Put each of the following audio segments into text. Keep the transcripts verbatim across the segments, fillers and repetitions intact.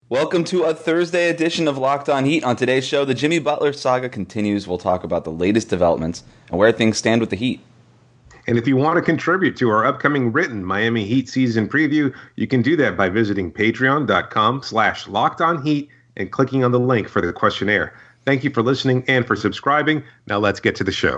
Welcome to a Thursday edition of Locked On Heat. On today's show, the Jimmy Butler saga continues. We'll talk about the latest developments and where things stand with the Heat. And if you want to contribute to our upcoming written Miami Heat season preview, you can do that by visiting patreon.com slash locked on heat and clicking on the link for the questionnaire. Thank you for listening and for subscribing. Now let's get to the show.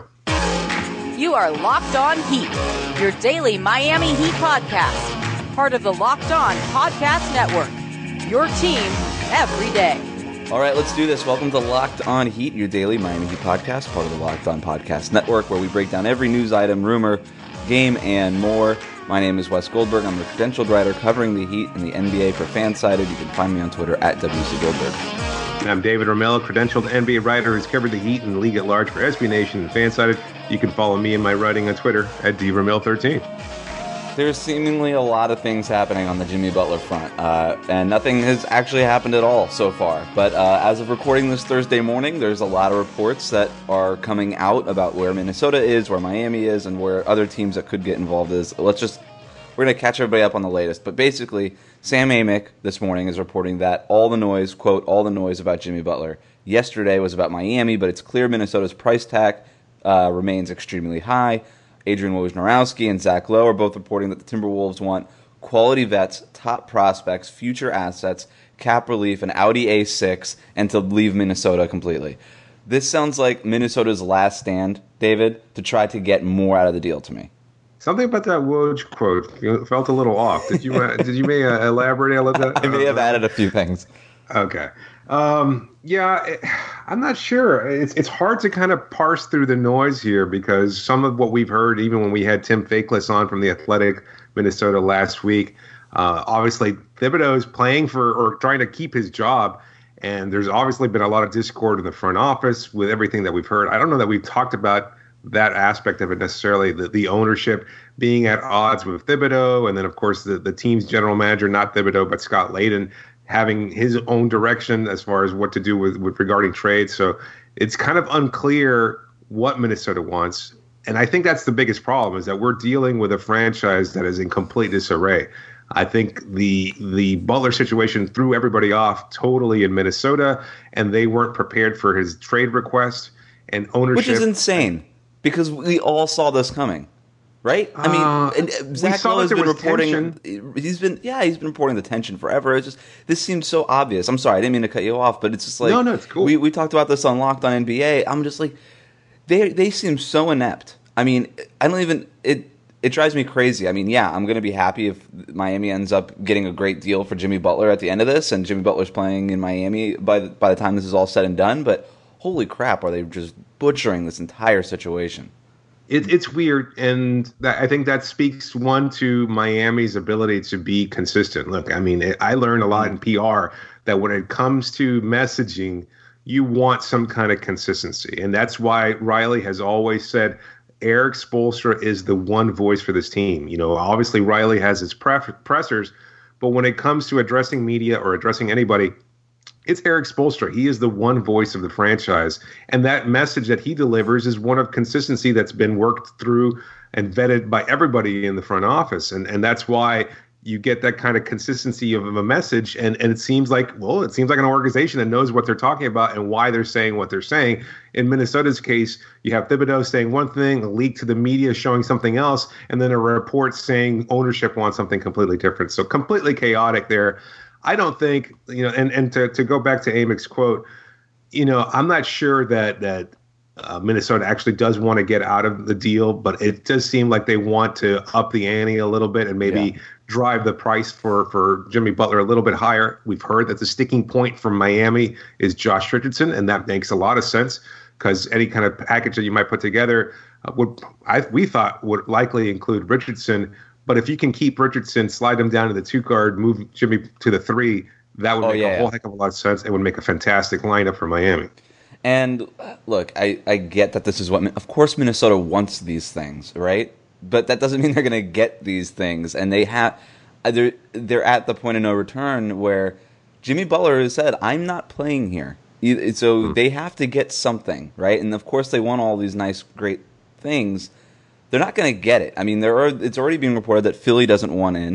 You are Locked On Heat, your daily Miami Heat podcast, part of the Locked On Podcast Network, your team every day. All right, let's do this. Welcome to Locked On Heat, your daily Miami Heat podcast, part of the Locked On Podcast Network, where we break down every news item, rumor, game, and more. My name is Wes Goldberg. I'm a credentialed writer covering the Heat and the N B A for Fansided. You can find me on Twitter at W C Goldberg. And I'm David Romello, credentialed N B A writer who's covered the Heat and the league at large for S B Nation and Fansided. You can follow me and my writing on Twitter at D Romel thirteen. There's seemingly a lot of things happening on the Jimmy Butler front, uh, and nothing has actually happened at all so far. But uh, as of recording this Thursday morning, there's a lot of reports that are coming out about where Minnesota is, where Miami is, and where other teams that could get involved is. Let's just, we're going to catch everybody up on the latest. But basically, Sam Amick this morning is reporting that all the noise, quote, all the noise about Jimmy Butler yesterday was about Miami, but it's clear Minnesota's price tag uh, remains extremely high. Adrian Wojnarowski and Zach Lowe are both reporting that the Timberwolves want quality vets, top prospects, future assets, cap relief, an Audi A six, and to leave Minnesota completely. This sounds like Minnesota's last stand, David, to try to get more out of the deal to me. Something about that Woj quote felt a little off. Did you uh, did you may uh, elaborate a little bit? I may have added a few things. Okay. Um, yeah, it, I'm not sure. It's it's hard to kind of parse through the noise here because some of what we've heard, even when we had Tim Fakeless on from the Athletic Minnesota last week, uh, obviously Thibodeau is playing for or trying to keep his job. And there's obviously been a lot of discord in the front office with everything that we've heard. I don't know that we've talked about that aspect of it necessarily, the, the ownership being at odds with Thibodeau. And then, of course, the, the team's general manager, not Thibodeau, but Scott Layden, having his own direction as far as what to do with, with regarding trade. So it's kind of unclear what Minnesota wants. And I think that's the biggest problem is that we're dealing with a franchise that is in complete disarray. I think the the Butler situation threw everybody off totally in Minnesota, and they weren't prepared for his trade request and ownership. Which is insane because we all saw this coming. Right? I mean, uh, and Zach Lowe has been reporting. Tension. He's been, yeah, he's been reporting the tension forever. It's just this seems so obvious. I'm sorry, I didn't mean to cut you off, but it's just like no, no, it's cool. We we talked about this on Locked On N B A. I'm just like, they they seem so inept. I mean, I don't even it. It drives me crazy. I mean, yeah, I'm going to be happy if Miami ends up getting a great deal for Jimmy Butler at the end of this, and Jimmy Butler's playing in Miami by the, by the time this is all said and done. But holy crap, are they just butchering this entire situation? It, it's weird, and that, I think that speaks, one, to Miami's ability to be consistent. Look, I mean, it, I learned a lot in P R that when it comes to messaging, you want some kind of consistency. And that's why Riley has always said Erik Spoelstra is the one voice for this team. You know, obviously Riley has his pref- pressers, but when it comes to addressing media or addressing anybody, it's Erik Spoelstra. He is the one voice of the franchise. And that message that he delivers is one of consistency that's been worked through and vetted by everybody in the front office. And and that's why you get that kind of consistency of, of a message. And, and it seems like, well, it seems like an organization that knows what they're talking about and why they're saying what they're saying. In Minnesota's case, you have Thibodeau saying one thing, a leak to the media showing something else, and then a report saying ownership wants something completely different. So completely chaotic there. I don't think, you know, and, and to, to go back to Amick's quote, you know, I'm not sure that that uh, Minnesota actually does want to get out of the deal, but it does seem like they want to up the ante a little bit and maybe yeah. drive the price for, for Jimmy Butler a little bit higher. We've heard that the sticking point from Miami is Josh Richardson, and that makes a lot of sense because any kind of package that you might put together uh, would I, we thought would likely include Richardson. But if you can keep Richardson, slide him down to the two guard, move Jimmy to the three, that would oh, make yeah, a whole yeah. heck of a lot of sense. It would make a fantastic lineup for Miami. And look, I, I get that this is what, of course, Minnesota wants these things, right? But that doesn't mean they're going to get these things. And they have, they're, they're at the point of no return where Jimmy Butler has said, I'm not playing here. So hmm. they have to get something, right? And of course, they want all these nice, great things. They're not going to get it. I mean, there are. It's already being reported that Philly doesn't want in.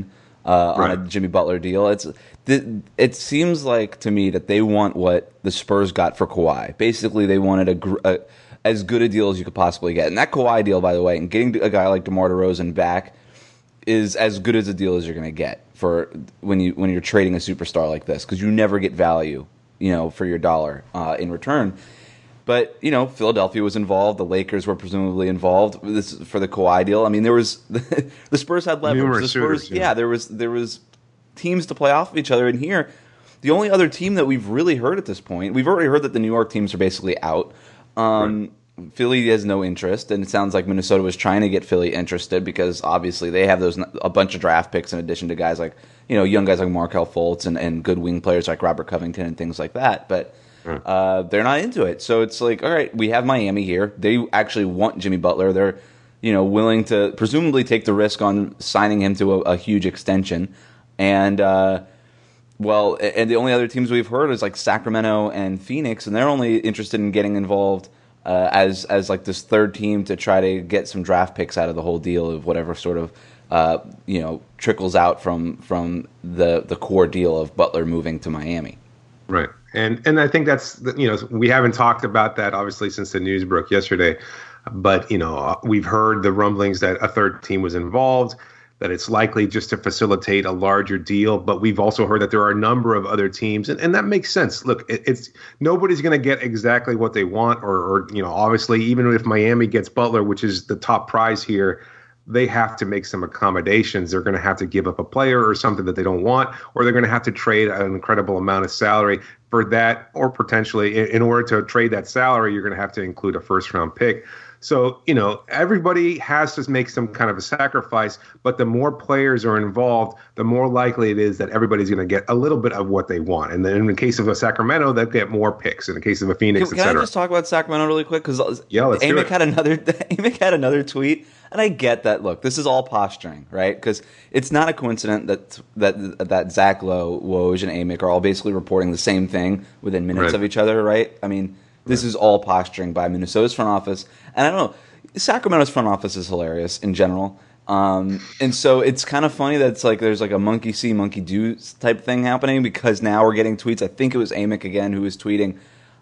uh, right. on a Jimmy Butler deal. It's it seems like to me that they want what the Spurs got for Kawhi. Basically, they wanted a, gr- a as good a deal as you could possibly get. And that Kawhi deal, by the way, and getting a guy like DeMar DeRozan back is as good as a deal as you're going to get for when you when you're trading a superstar like this, because you never get value, you know, for your dollar uh, in return. But, you know, Philadelphia was involved. The Lakers were presumably involved this for the Kawhi deal. I mean, there was the Spurs had leverage. Numerous the Spurs, suitors, yeah. yeah, there was there was teams to play off of each other. And here, the only other team that we've really heard at this point, we've already heard that the New York teams are basically out. Um, right. Philly has no interest, and it sounds like Minnesota was trying to get Philly interested because obviously they have those a bunch of draft picks in addition to guys like, you know, young guys like Markelle Fultz and, and good wing players like Robert Covington and things like that. But uh, they're not into it. So it's like, all right, we have Miami here. They actually want Jimmy Butler. They're, you know, willing to presumably take the risk on signing him to a, a huge extension. And, uh, well, and the only other teams we've heard is like Sacramento and Phoenix, and they're only interested in getting involved uh, as as like this third team to try to get some draft picks out of the whole deal of whatever sort of uh, you know trickles out from from the the core deal of Butler moving to Miami. Right, and and I think that's you know we haven't talked about that obviously since the news broke yesterday, but you know we've heard the rumblings that a third team was involved, that it's likely just to facilitate a larger deal. But we've also heard that there are a number of other teams, and, and that makes sense. Look, it, it's nobody's going to get exactly what they want, or, or, you know, obviously, even if Miami gets Butler, which is the top prize here, they have to make some accommodations. They're going to have to give up a player or something that they don't want, or they're going to have to trade an incredible amount of salary for that, or potentially in, in order to trade that salary, you're going to have to include a first round pick. So, you know, everybody has to make some kind of a sacrifice, but the more players are involved, the more likely it is that everybody's going to get a little bit of what they want. And then in the case of a Sacramento, they'll get more picks. In the case of a Phoenix, Can, et can cetera. I just talk about Sacramento really quick? Because yeah, let's do Amick it. had another Amick had another tweet, and I get that. Look, this is all posturing, right? Because it's not a coincidence that that that Zach Lowe, Woj, and Amick are all basically reporting the same thing within minutes Right. of each other, right? I mean, this is all posturing by Minnesota's front office, and I don't know. Sacramento's front office is hilarious in general, um, and so it's kind of funny that it's like there's like a monkey see, monkey do type thing happening, because now we're getting tweets. I think it was Amick again who was tweeting.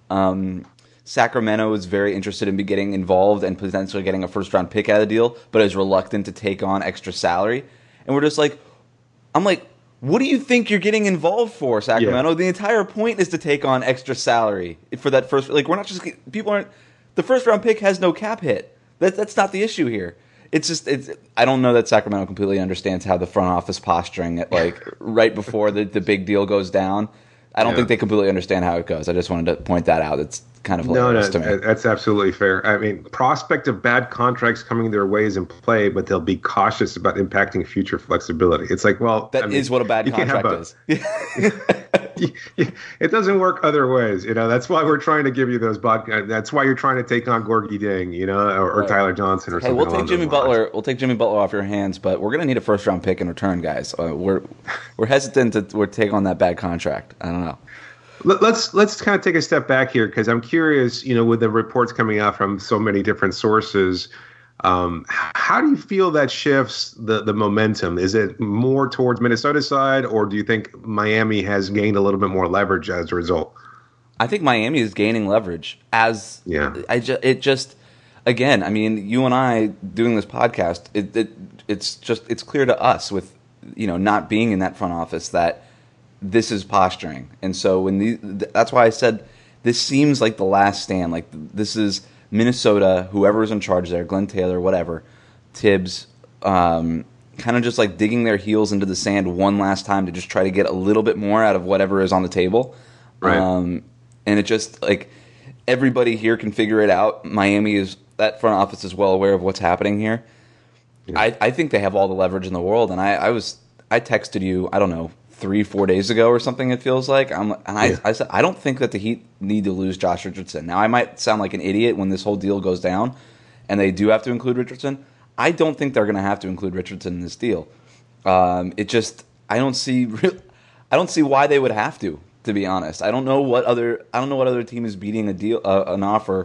Um, Sacramento is very interested in be getting involved and potentially getting a first round pick out of the deal, but is reluctant to take on extra salary. And we're just like, I'm like, what do you think you're getting involved for, Sacramento? Yeah. The entire point is to take on extra salary for that first. Like, we're not just people aren't. The first round pick has no cap hit. That, that's not the issue here. It's just it's. I don't know that Sacramento completely understands how the front office posturing at like right before the, the big deal goes down. I don't Yeah. think they completely understand how it goes. I just wanted to point that out. It's kind of No, hilarious no, to me. that's absolutely fair. I mean, prospect of bad contracts coming their way is in play, but they'll be cautious about impacting future flexibility. It's like, well, That I is mean, what a bad you can't have contract both. is. It doesn't work other ways, you know. That's why we're trying to give you those bod. That's why you're trying to take on Gorgie Ding, you know, or, or Right. Tyler Johnson, or Hey, something. we'll along take Jimmy those lines. Butler. We'll take Jimmy Butler off your hands, but we're gonna need a first round pick in return, guys. Uh, we're we're hesitant to we're take on that bad contract. I don't know. Let- Let's let's kind of take a step back here, because I'm curious, you know, with the reports coming out from so many different sources, um, h- how do you feel that shifts the the momentum? Is it more towards Minnesota's side, or do you think Miami has gained a little bit more leverage as a result? I think Miami is gaining leverage as Yeah. I just it just again. I mean, you and I doing this podcast. It, it it's just it's clear to us with you know not being in that front office that this is posturing, and so when the that's why I said this seems like the last stand. Like this is Minnesota, whoever's in charge there, Glenn Taylor, whatever, Tibbs, um, kind of just like digging their heels into the sand one last time to just try to get a little bit more out of whatever is on the table. Right. Um, and it just like everybody here can figure it out. Miami is that front office is well aware of what's happening here. Yeah. I, I think they have all the leverage in the world, and I, I was I texted you I don't know three four days ago or something. It feels like I'm and I, Yeah. I said I don't think that the Heat need to lose Josh Richardson. Now I might sound like an idiot when this whole deal goes down, and they do have to include Richardson. I don't think they're going to have to include Richardson in this deal. Um, it just I don't see real, I don't see why they would have to. To be honest, I don't know what other I don't know what other team is beating a deal uh, an offer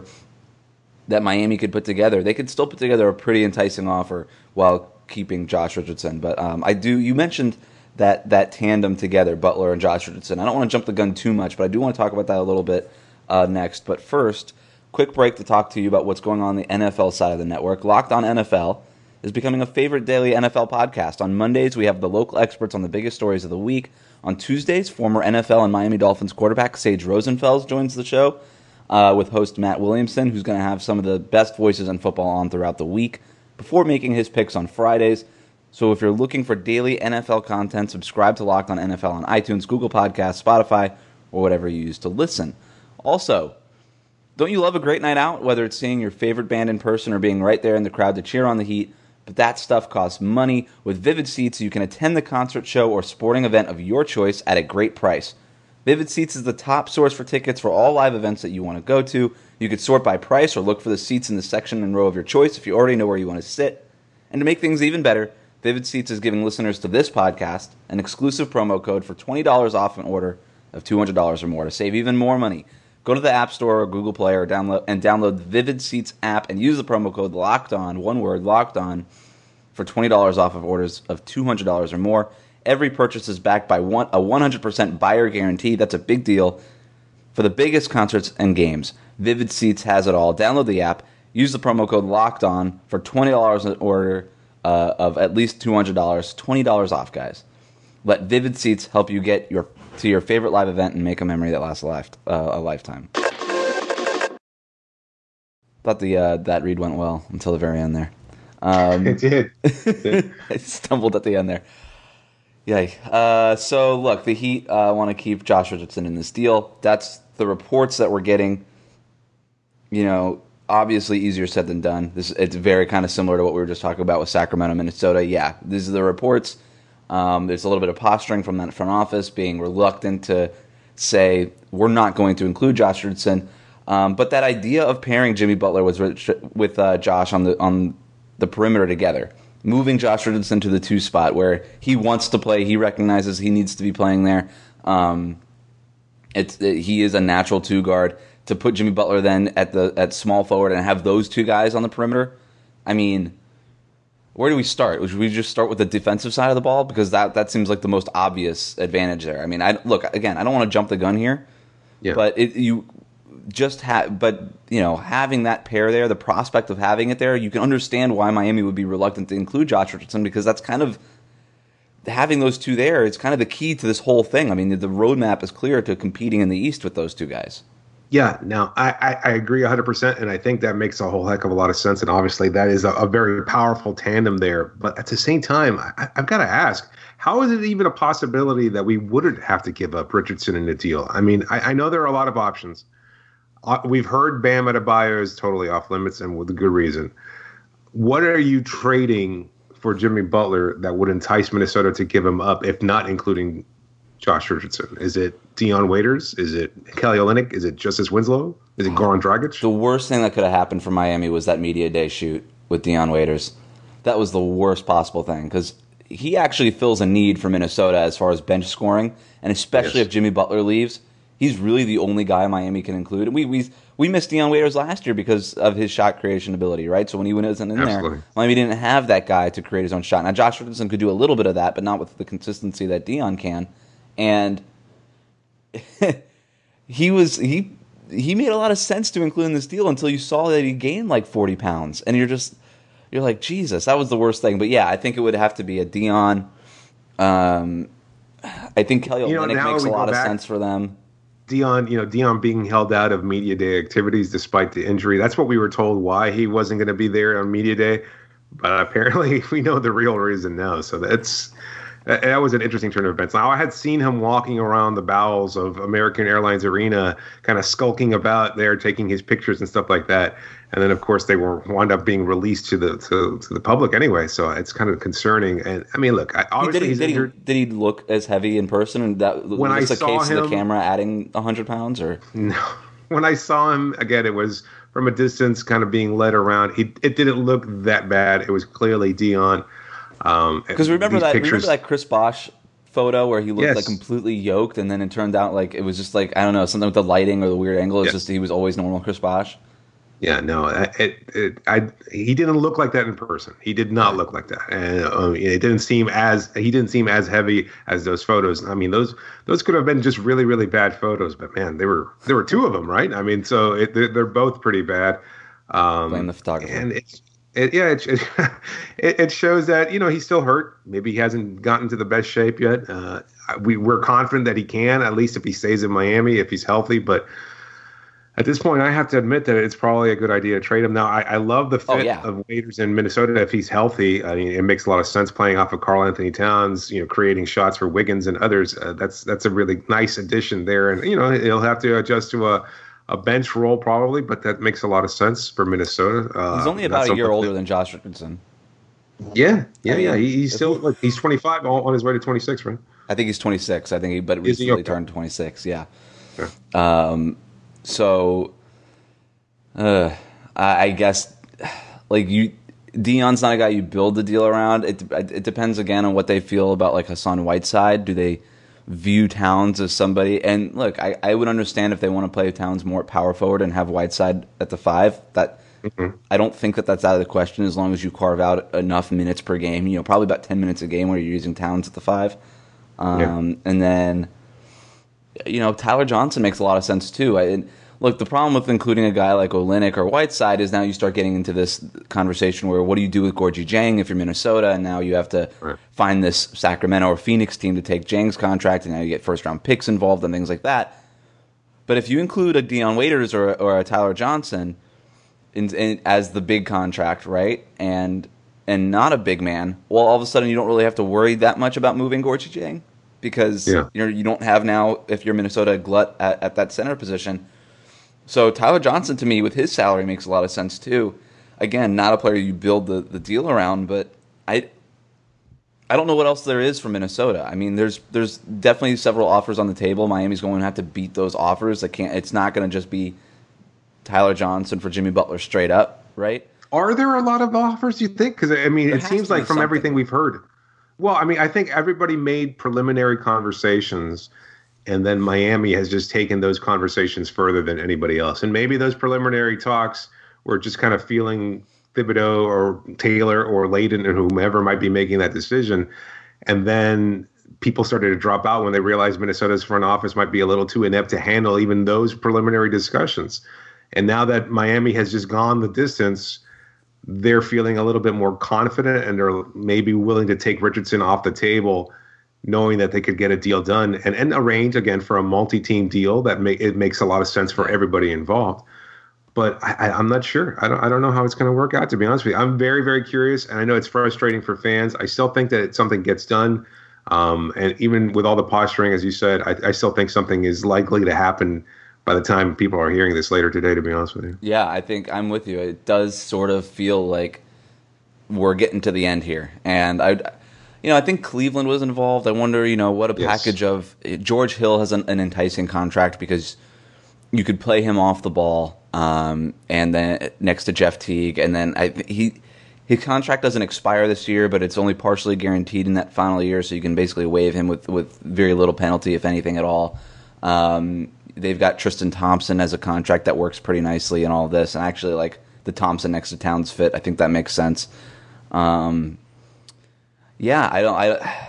that Miami could put together. They could still put together a pretty enticing offer while keeping Josh Richardson. But um, I do. You mentioned that that tandem together, Butler and Josh Richardson. I don't want to jump the gun too much, but I do want to talk about that a little bit uh, next. But first, quick break to talk to you about what's going on on the N F L side of the network. Locked On N F L is becoming a favorite daily N F L podcast. On Mondays, we have the local experts on the biggest stories of the week. On Tuesdays, former N F L and Miami Dolphins quarterback Sage Rosenfels joins the show uh, with host Matt Williamson, who's going to have some of the best voices in football on throughout the week before making his picks on Fridays. So if you're looking for daily N F L content, subscribe to Locked On N F L on iTunes, Google Podcasts, Spotify, or whatever you use to listen. Also, don't you love a great night out, whether it's seeing your favorite band in person or being right there in the crowd to cheer on the Heat? But that stuff costs money. With Vivid Seats, you can attend the concert, show, or sporting event of your choice at a great price. Vivid Seats is the top source for tickets for all live events that you want to go to. You could sort by price or look for the seats in the section and row of your choice if you already know where you want to sit. And to make things even better, Vivid Seats is giving listeners to this podcast an exclusive promo code for twenty dollars off an order of two hundred dollars or more to save even more money. Go to the App Store or Google Play or download and download the Vivid Seats app and use the promo code LOCKEDON, one word, Locked On, for twenty dollars off of orders of two hundred dollars or more. Every purchase is backed by one, a one hundred percent buyer guarantee. That's a big deal for the biggest concerts and games. Vivid Seats has it all. Download the app. Use the promo code LOCKEDON for twenty dollars an order uh, of at least two hundred dollars. twenty dollars off, guys. Let Vivid Seats help you get your to your favorite live event and make a memory that lasts a, life, uh, a lifetime. Thought the uh, that read went well until the very end there. Um, it did. It did. I stumbled at the end there. Yay. Uh, so, look, the Heat uh, want to keep Josh Richardson in this deal. That's the reports that we're getting. You know, obviously easier said than done. This It's very kind of similar to what we were just talking about with Sacramento, Minnesota. Yeah, these are the reports. Um, there's a little bit of posturing from that front office, being reluctant to say, we're not going to include Josh Richardson. Um, but that idea of pairing Jimmy Butler with, with uh, Josh on the on the perimeter together, moving Josh Richardson to the two spot where he wants to play, he recognizes he needs to be playing there. Um, it's it, he is a natural two guard. To put Jimmy Butler then at the at small forward and have those two guys on the perimeter, I mean, where do we start? Should we just start with the defensive side of the ball, because that that seems like the most obvious advantage there? I mean, I look again. I don't want to jump the gun here, yeah. but it, you just have. But you know, having that pair there, the prospect of having it there, you can understand why Miami would be reluctant to include Josh Richardson, because that's kind of having those two there. It's kind of the key to this whole thing. I mean, the, the roadmap is clear to competing in the East with those two guys. Yeah, no, I, I, I agree one hundred percent, and I think that makes a whole heck of a lot of sense, and obviously that is a, a very powerful tandem there. But at the same time, I, I've got to ask, how is it even a possibility that we wouldn't have to give up Richardson in the deal? I mean, I, I know there are a lot of options. Uh, we've heard Bam Adebayo is totally off limits, and with a good reason. What are you trading for Jimmy Butler that would entice Minnesota to give him up, if not including Josh Richardson? Is it Dion Waiters? Is it Kelly Olynyk? Is it Justice Winslow? Is it Goran Dragic? The worst thing that could have happened for Miami was that media day shoot with Dion Waiters. That was the worst possible thing, because he actually fills a need for Minnesota as far as bench scoring, and especially yes. if Jimmy Butler leaves, he's really the only guy Miami can include. And we we we missed Dion Waiters last year because of his shot creation ability, right? So when he wasn't in Absolutely. there, Miami didn't have that guy to create his own shot. Now Josh Richardson could do a little bit of that, but not with the consistency that Dion can. And he was he he made a lot of sense to include in this deal until you saw that he gained like forty pounds, and you're just you're like, Jesus, that was the worst thing. But yeah, I think it would have to be a Dion. Um, I think Kelly Olynyk makes a lot of sense for them. Dion, you know, Dion being held out of media day activities despite the injury. That's what we were told why he wasn't going to be there on media day, but apparently we know the real reason now. So that's. That was an interesting turn of events. Now, I had seen him walking around the bowels of American Airlines Arena, kind of skulking about there, taking his pictures and stuff like that. And then, of course, they were wound up being released to the to, to the public anyway. So it's kind of concerning. And I mean, look, obviously, did he, he's did, injured. he, did he look as heavy in person? And that when was I the saw case him, of the camera adding one hundred pounds, or no? When I saw him again, it was from a distance, kind of being led around. He it didn't look that bad. It was clearly Dion. Um, because remember that pictures, remember that Chris Bosh photo where he looked yes. like completely yoked, and then it turned out like it was just like, I don't know, something with the lighting or the weird angle. It's yes. just he was always normal Chris Bosh. Yeah, no, it, it, I he didn't look like that in person. He did not look like that, and um, it didn't seem as he didn't seem as heavy as those photos. I mean, those those could have been just really really bad photos, but man, there were there were two of them, right? I mean, so it, they're, they're both pretty bad. Um, Blame the photographer. And it's it, yeah, it, it it shows that you know he's still hurt. Maybe he hasn't gotten to the best shape yet. Uh, we we're confident that he can, at least if he stays in Miami, if he's healthy, but. At this point, I have to admit that it's probably a good idea to trade him. Now, I, I love the fit oh, yeah. of Waiters in Minnesota if he's healthy. I mean, it makes a lot of sense playing off of Karl Anthony Towns, you know, creating shots for Wiggins and others. Uh, that's that's a really nice addition there. And, you know, he'll have to adjust to a, a bench role probably, but that makes a lot of sense for Minnesota. Uh, he's only about a year older than Josh Richardson. Yeah, yeah, I mean, yeah. He, he's still like, he's twenty-five on his way to twenty-six, right? I think he's twenty-six. I think he, but Is he? recently Okay. turned twenty-six. Yeah. Yeah. Um. So. Uh, I I guess, like you, Dion's not a guy you build the deal around. It it depends again on what they feel about like Hassan Whiteside. Do they view Towns as somebody? And look, I, I would understand if they want to play Towns more at power forward and have Whiteside at the five. That mm-hmm. I don't think that that's out of the question as long as you carve out enough minutes per game. You know, probably about ten minutes a game where you're using Towns at the five. Um, yeah. And then, you know, Tyler Johnson makes a lot of sense too. I. Look, the problem with including a guy like Olynyk or Whiteside is now you start getting into this conversation where what do you do with Gorgie Jang if you're Minnesota, and now you have to right. find this Sacramento or Phoenix team to take Jang's contract, and now you get first-round picks involved and things like that. But if you include a Dion Waiters or, or a Tyler Johnson in, in, as the big contract, right, and and not a big man, well, all of a sudden you don't really have to worry that much about moving Gorgie Jang because yeah. you know, you don't have now, if you're Minnesota, a glut at, at that center position. So Tyler Johnson, to me, with his salary, makes a lot of sense, too. Again, not a player you build the, the deal around, but I I don't know what else there is for Minnesota. I mean, there's there's definitely several offers on the table. Miami's going to have to beat those offers. They can't. It's not going to just be Tyler Johnson for Jimmy Butler straight up, right? Are there a lot of offers, you think? Because, I mean, there it seems like from something. Everything we've heard. Well, I mean, I think everybody made preliminary conversations, and then Miami has just taken those conversations further than anybody else. And maybe those preliminary talks were just kind of feeling Thibodeau or Taylor or Layden or whomever might be making that decision. And then people started to drop out when they realized Minnesota's front office might be a little too inept to handle even those preliminary discussions. And now that Miami has just gone the distance, they're feeling a little bit more confident, and they're maybe willing to take Richardson off the table, knowing that they could get a deal done and, and arrange, again, for a multi-team deal that make, it makes a lot of sense for everybody involved. But I, I, I'm not sure. I don't I don't know how it's going to work out, to be honest with you. I'm very, very curious, and I know it's frustrating for fans. I still think that something gets done. Um, and even with all the posturing, as you said, I, I still think something is likely to happen by the time people are hearing this later today, to be honest with you. Yeah, I think I'm with you. It does sort of feel like we're getting to the end here. And I... You know, I think Cleveland was involved. I wonder, you know, what a yes. package of George Hill has an, an enticing contract because you could play him off the ball, um, and then next to Jeff Teague, and then I, he his contract doesn't expire this year, but it's only partially guaranteed in that final year, so you can basically waive him with, with very little penalty, if anything at all. Um, they've got Tristan Thompson as a contract that works pretty nicely in all of this, and I actually like the Thompson next to Towns fit. I think that makes sense. Um, Yeah, I don't. I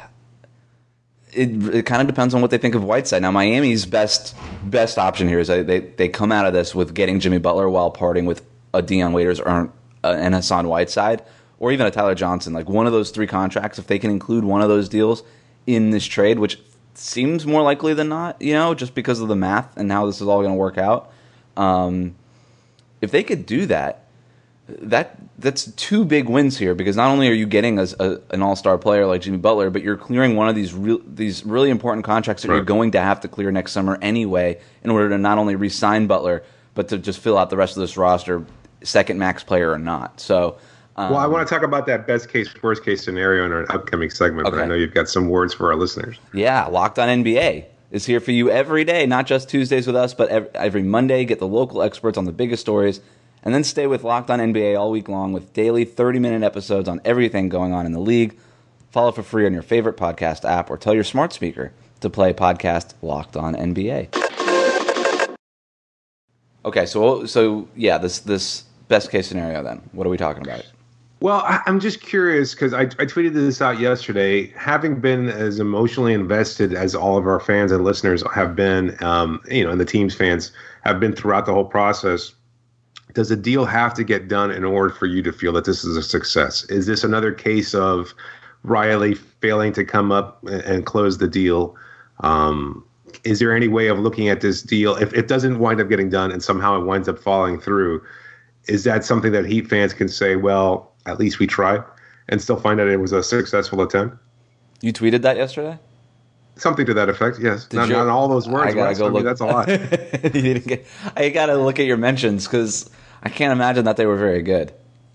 it it kind of depends on what they think of Whiteside. Now, Miami's best best option here is they they, they come out of this with getting Jimmy Butler while parting with a Dion Waiters or uh, and Hassan Whiteside, or even a Tyler Johnson. Like one of those three contracts, if they can include one of those deals in this trade, which seems more likely than not, you know, just because of the math and how this is all going to work out. Um, if they could do that. That that's two big wins here because not only are you getting a, a, an all-star player like Jimmy Butler, but you're clearing one of these real, these really important contracts that right. you're going to have to clear next summer anyway in order to not only re-sign Butler but to just fill out the rest of this roster, second max player or not. So, um, well, I want to talk about that best case, worst case scenario in our upcoming segment, okay. but I know you've got some words for our listeners. Yeah, Locked On N B A is here for you every day, not just Tuesdays with us, but every, every Monday. Get the local experts on the biggest stories. And then stay with Locked On N B A all week long with daily thirty-minute episodes on everything going on in the league. Follow for free on your favorite podcast app or tell your smart speaker to play podcast Locked On N B A. Okay, so so yeah, this this best case scenario then. What are we talking about? Well, I, I'm just curious because I, I tweeted this out yesterday. Having been as emotionally invested as all of our fans and listeners have been, um, you know, and the team's fans have been throughout the whole process, does a deal have to get done in order for you to feel that this is a success? Is this another case of Riley failing to come up and, and close the deal? Um, is there any way of looking at this deal if it doesn't wind up getting done and somehow it winds up falling through? Is that something that Heat fans can say, well, at least we tried, and still find out it was a successful attempt? You tweeted that yesterday? Something to that effect, yes. Not, you, not all those words. I gotta Wes. go I mean, look. That's a lot. You didn't get, I gotta look at your mentions because I can't imagine that they were very good.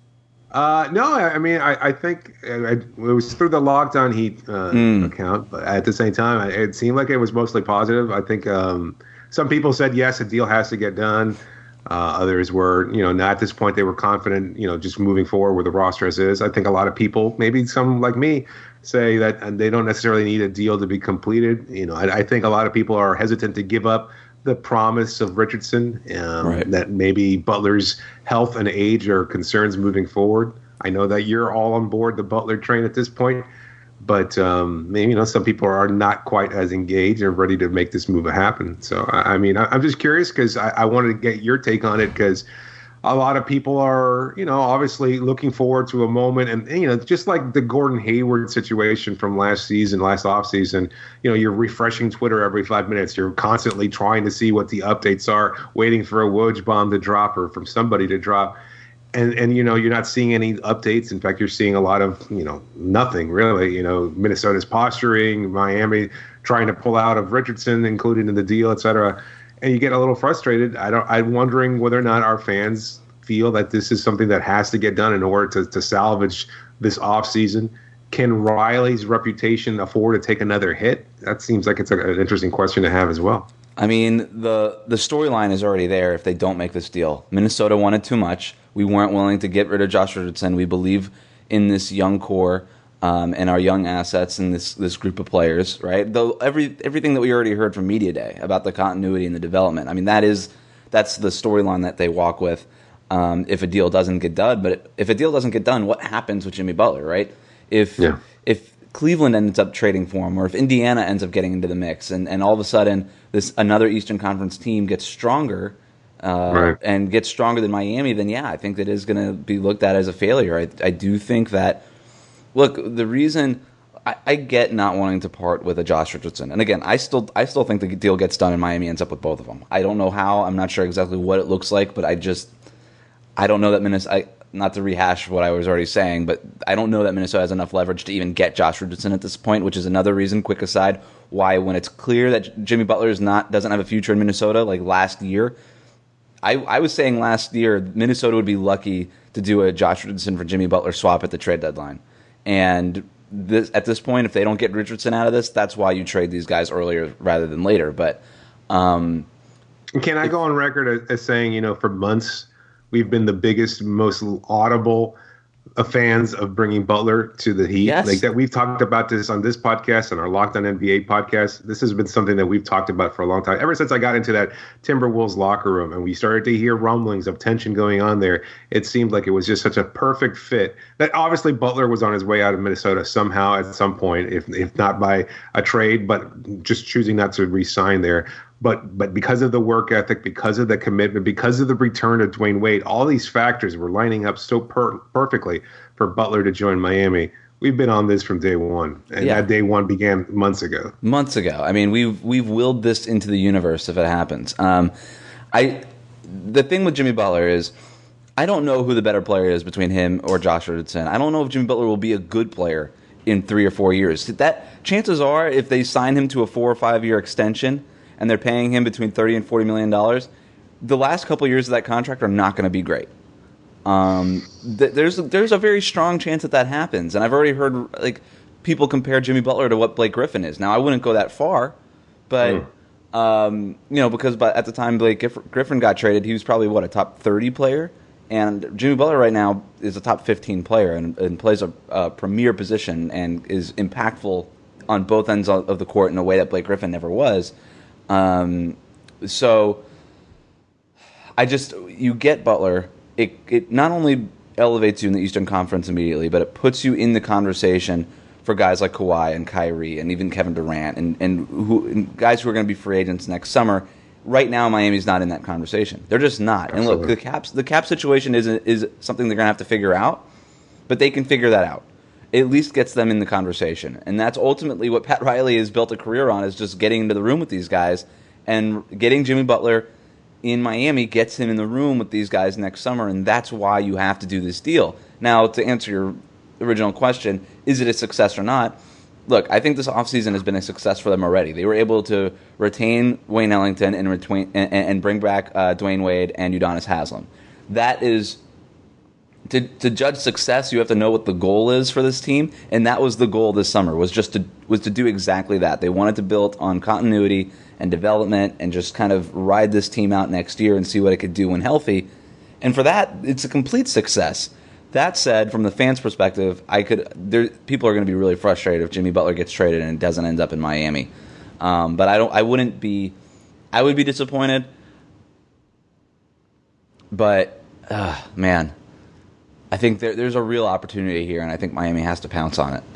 Uh, no, I, I mean, I, I think I, it was through the Locked On Heat uh, mm. account, but at the same time, it seemed like it was mostly positive. I think um, some people said, yes, a deal has to get done. Uh, others were, you know, not at this point, they were confident, you know, just moving forward with the roster as is. I think a lot of people, maybe some like me, say that they don't necessarily need a deal to be completed. You know, I, I think a lot of people are hesitant to give up the promise of Richardson, um, right. that maybe Butler's health and age are concerns moving forward. I know that you're all on board the Butler train at this point, but um, maybe, you know, some people are not quite as engaged or ready to make this move happen. So, I, I mean, I, I'm just curious because I, I wanted to get your take on it because a lot of people are, you know, obviously looking forward to a moment. And, you know, just like the Gordon Hayward situation from last season, last offseason, you know, you're refreshing Twitter every five minutes. You're constantly trying to see what the updates are, waiting for a Woj bomb to drop or from somebody to drop. And, and you know, you're not seeing any updates. In fact, you're seeing a lot of, you know, nothing really. You know, Minnesota's posturing, Miami trying to pull out of Richardson, included in the deal, et cetera. And you get a little frustrated. I don't. I'm wondering whether or not our fans feel that this is something that has to get done in order to, to salvage this offseason. Can Riley's reputation afford to take another hit? That seems like it's a, an interesting question to have as well. I mean, the the storyline is already there if they don't make this deal. Minnesota wanted too much. We weren't willing to get rid of Josh Richardson. We believe in this young core um, and our young assets and this this group of players, right? Though every everything that we already heard from Media Day about the continuity and the development. I mean, that is that's the storyline that they walk with um, if a deal doesn't get done. But if a deal doesn't get done, what happens with Jimmy Butler, right? If yeah. if Cleveland ends up trading for him, or if Indiana ends up getting into the mix, and, and all of a sudden this another Eastern Conference team gets stronger uh, right. and gets stronger than Miami, then yeah, I think that is going to be looked at as a failure. I, I do think that, look, the reason I, I get not wanting to part with a Josh Richardson, and again, I still I still think the deal gets done and Miami ends up with both of them. I don't know how. I'm not sure exactly what it looks like, but I just I don't know that Minnesota. Not to rehash what I was already saying, but I don't know that Minnesota has enough leverage to even get Josh Richardson at this point, which is another reason, quick aside, why when it's clear that Jimmy Butler is not doesn't have a future in Minnesota, like last year, I, I was saying last year Minnesota would be lucky to do a Josh Richardson for Jimmy Butler swap at the trade deadline. And this, at this point, if they don't get Richardson out of this, that's why you trade these guys earlier rather than later. But um, can I go on record as, as saying, you know, for months, we've been the biggest, most audible uh, fans of bringing Butler to the Heat. Yes. Like that, we've talked about this on this podcast and our Locked On N B A podcast. This has been something that we've talked about for a long time. Ever since I got into that Timberwolves locker room and we started to hear rumblings of tension going on there, it seemed like it was just such a perfect fit. That obviously Butler was on his way out of Minnesota somehow at some point, if if not by a trade, but just choosing not to re-sign there. But but because of the work ethic, because of the commitment, because of the return of Dwayne Wade, all these factors were lining up so per- perfectly for Butler to join Miami. We've been on this from day one, and yeah. that day one began months ago. Months ago. I mean, we've we've willed this into the universe if it happens. Um, I the thing with Jimmy Butler is, I don't know who the better player is between him or Josh Richardson. I don't know if Jimmy Butler will be a good player in three or four years. That chances are, if they sign him to a four or five year extension, and they're paying him between thirty and forty million dollars, the last couple of years of that contract are not going to be great. Um, th- there's there's a very strong chance that that happens, and I've already heard like people compare Jimmy Butler to what Blake Griffin is. Now, I wouldn't go that far, but mm. um, you know, because by, at the time Blake Griffin got traded, he was probably what a top thirty player, and Jimmy Butler right now is a top fifteen player and, and plays a, a premier position and is impactful on both ends of the court in a way that Blake Griffin never was. Um, so I just you get Butler. It it not only elevates you in the Eastern Conference immediately, but it puts you in the conversation for guys like Kawhi and Kyrie and even Kevin Durant and and who and guys who are going to be free agents next summer. Right now, Miami's not in that conversation. They're just not. Absolutely. And look, the caps the cap situation is is something they're going to have to figure out, but they can figure that out. It at least gets them in the conversation, and that's ultimately what Pat Riley has built a career on: is just getting into the room with these guys and getting Jimmy Butler in Miami gets him in the room with these guys next summer, and that's why you have to do this deal. Now, to answer your original question, is it a success or not? Look, I think this offseason has been a success for them already. They were able to retain Wayne Ellington and, retain, and, and bring back uh, Dwayne Wade and Udonis Haslem. That is, to, to judge success, you have to know what the goal is for this team, and that was the goal this summer, was just to was to do exactly that. They wanted to build on continuity and development and just kind of ride this team out next year and see what it could do when healthy. And for that, it's a complete success. That said, from the fans' perspective, I could there people are going to be really frustrated if Jimmy Butler gets traded and doesn't end up in Miami. Um, but I don't. I wouldn't be. I would be disappointed. But uh, man, I think there, there's a real opportunity here, and I think Miami has to pounce on it.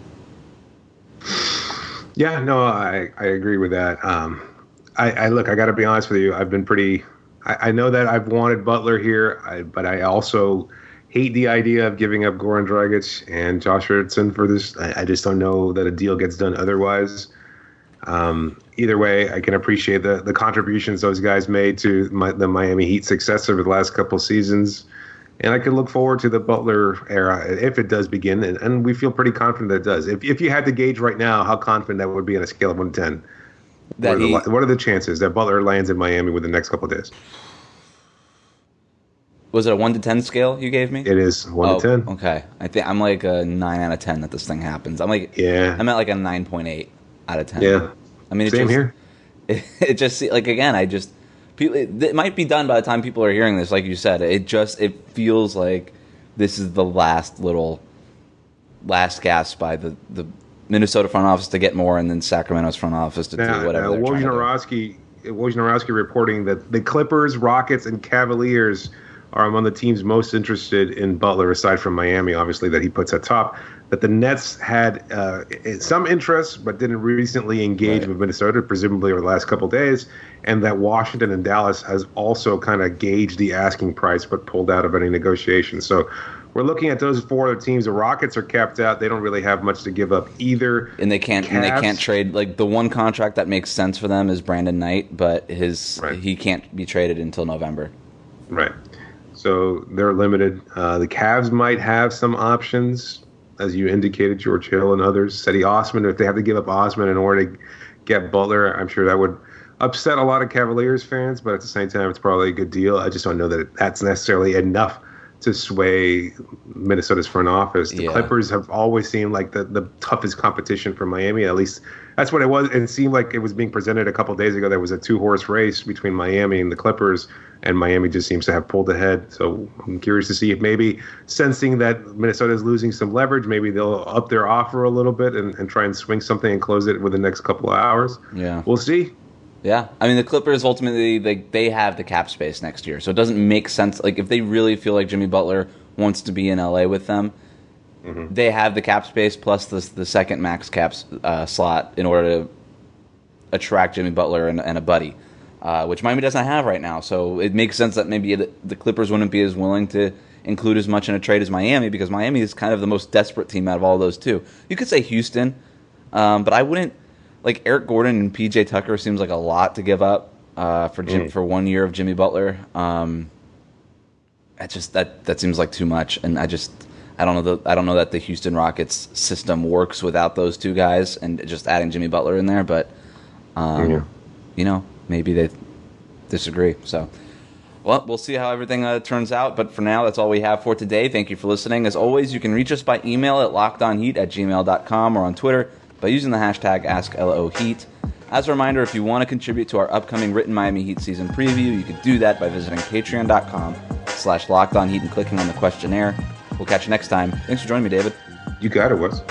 Yeah, no, I I agree with that. Um, I, I look, I got to be honest with you. I've been pretty. I, I know that I've wanted Butler here, I, but I also hate the idea of giving up Goran Dragic and Josh Richardson for this. I, I just don't know that a deal gets done otherwise. Um, either way, I can appreciate the the contributions those guys made to my, the Miami Heat success over the last couple seasons, and I can look forward to the Butler era if it does begin. And, and we feel pretty confident that it does. If if you had to gauge right now how confident that would be on a scale of one to ten. What are, the, what are the chances that Butler lands in Miami within the next couple of days? Was it a one to ten scale you gave me? It is one oh, to ten. Okay, I think I'm like a nine out of ten that this thing happens. I'm like, yeah, I'm at like a nine point eight out of ten. Yeah, I mean, it same just, here. It, it just like again, I just people. It, it might be done by the time people are hearing this. Like you said, it just it feels like this is the last little last gasp by the the. Minnesota front office to get more, and then Sacramento's front office to now, do whatever. Now, Wojnarowski, Wojnarowski reporting that the Clippers, Rockets, and Cavaliers are among the teams most interested in Butler, aside from Miami, obviously, that he puts at top. That the Nets had uh, some interest, but didn't recently engage right. with Minnesota, presumably over the last couple of days, and that Washington and Dallas has also kind of gauged the asking price, but pulled out of any negotiations. So we're looking at those four other teams. The Rockets are capped out; they don't really have much to give up either. And they can't. Cavs, and they can't trade. Like the one contract that makes sense for them is Brandon Knight, but his right. he can't be traded until November. Right. So they're limited. Uh, the Cavs might have some options, as you indicated, George Hill and others. Cedi Osman. If they have to give up Osman in order to get Butler, I'm sure that would upset a lot of Cavaliers fans. But at the same time, it's probably a good deal. I just don't know that that's necessarily enough to sway Minnesota's front office. The yeah. Clippers have always seemed like the, the toughest competition for Miami. At least that's what it was. It seemed like it was being presented a couple of days ago. There was a two-horse race between Miami and the Clippers, and Miami just seems to have pulled ahead. So I'm curious to see if maybe sensing that Minnesota is losing some leverage, maybe they'll up their offer a little bit and, and try and swing something and close it within the next couple of hours. Yeah, we'll see. Yeah, I mean the Clippers ultimately they they have the cap space next year, so it doesn't make sense. Like if they really feel like Jimmy Butler wants to be in L A with them, mm-hmm. they have the cap space plus the the second max cap uh, slot in order to attract Jimmy Butler and, and a buddy, uh, which Miami doesn't have right now. So it makes sense that maybe the, the Clippers wouldn't be as willing to include as much in a trade as Miami, because Miami is kind of the most desperate team out of all those two. You could say Houston, um, but I wouldn't. Like Eric Gordon and P J Tucker seems like a lot to give up uh, for Jim, mm. for one year of Jimmy Butler. Um, that just that that seems like too much, and I just I don't know the, I don't know that the Houston Rockets system works without those two guys, and just adding Jimmy Butler in there. But um, yeah. you know, maybe they disagree. So, well, we'll see how everything uh, turns out. But for now, that's all we have for today. Thank you for listening. As always, you can reach us by email at lockedonheat at gmail dot com or on Twitter by using the hashtag AskLOHeat. As a reminder, if you want to contribute to our upcoming Written Miami Heat season preview, you can do that by visiting patreon dot com slash lockedonheat and clicking on the questionnaire. We'll catch you next time. Thanks for joining me, David. You got it, Wes.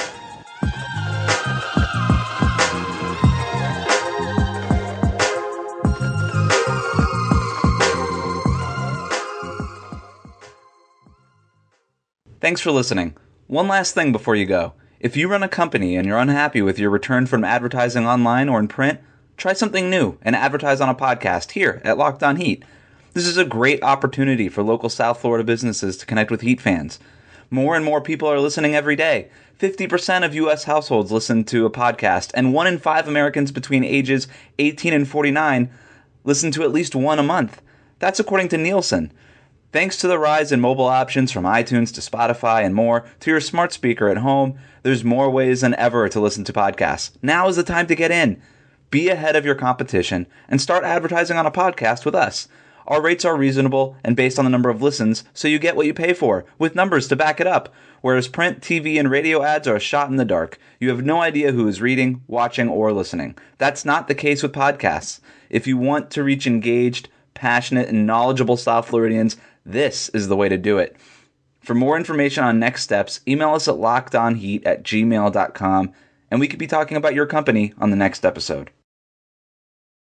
Thanks for listening. One last thing before you go. If you run a company and you're unhappy with your return from advertising online or in print, try something new and advertise on a podcast here at Locked On Heat. This is a great opportunity for local South Florida businesses to connect with Heat fans. More and more people are listening every day. fifty percent of U S households listen to a podcast, and one in five Americans between ages eighteen and forty-nine listen to at least one a month. That's according to Nielsen. Thanks to the rise in mobile options from iTunes to Spotify and more to your smart speaker at home, there's more ways than ever to listen to podcasts. Now is the time to get in. Be ahead of your competition and start advertising on a podcast with us. Our rates are reasonable and based on the number of listens, so you get what you pay for, with numbers to back it up. Whereas print, T V, and radio ads are a shot in the dark. You have no idea who is reading, watching, or listening. That's not the case with podcasts. If you want to reach engaged, passionate, and knowledgeable South Floridians, this is the way to do it. For more information on next steps, email us at lockedonheat at gmail dot com, and we could be talking about your company on the next episode.